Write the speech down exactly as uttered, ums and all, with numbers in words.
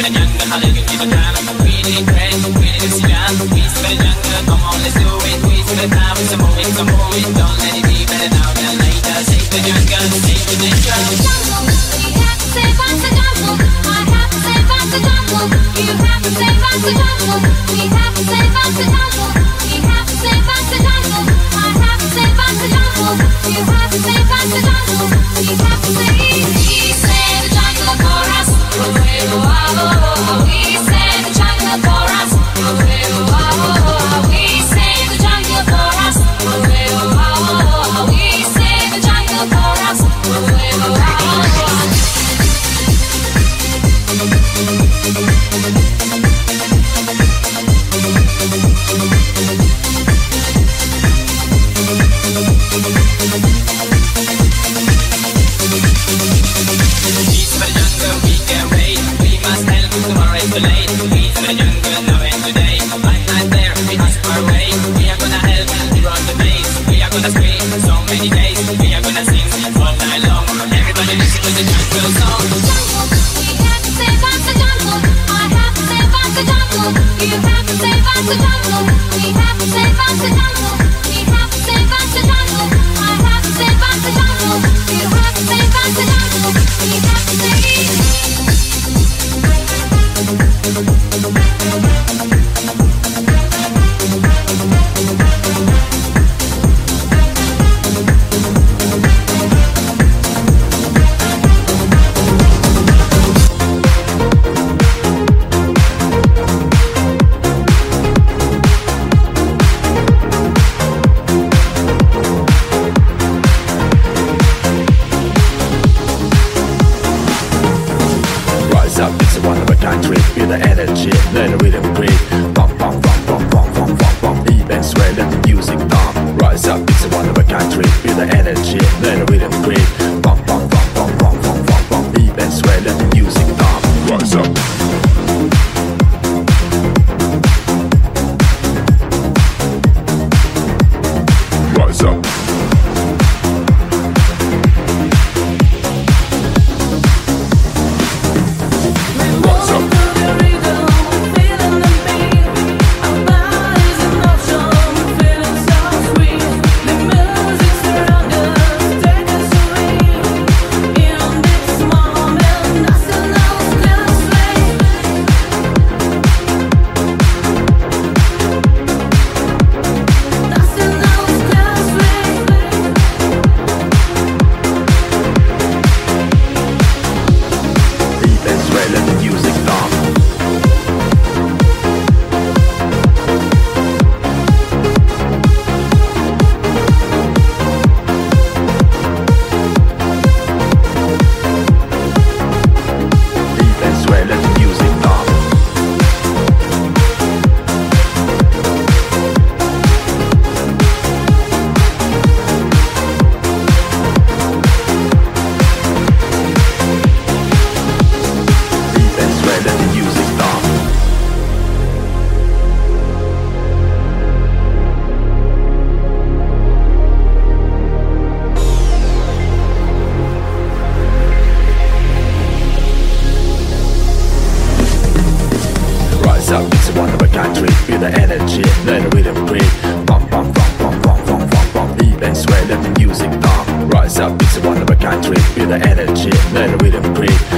for the jungle, how they can keep it down. We need bread, we need to see down. We for the jungle, come on, let's do it. We for the time, some more it, some more it. Don't let it be better now than later. Save the jungle, save the jungle. Jungle, we have to save us the jungle. I have to save us the jungle. You have to save us the jungle. We have to save us the jungle. We have to save us the jungle. I have to save us the jungle. You have to save us the jungle. We have to save. We save the jungle for us. We save the jungle. We save the jungle for us. We save the jungle. We save the jungle for us. We save the jungle for us. Rise up, it's a one of a kind trick, feel the energy, let the rhythm breathe.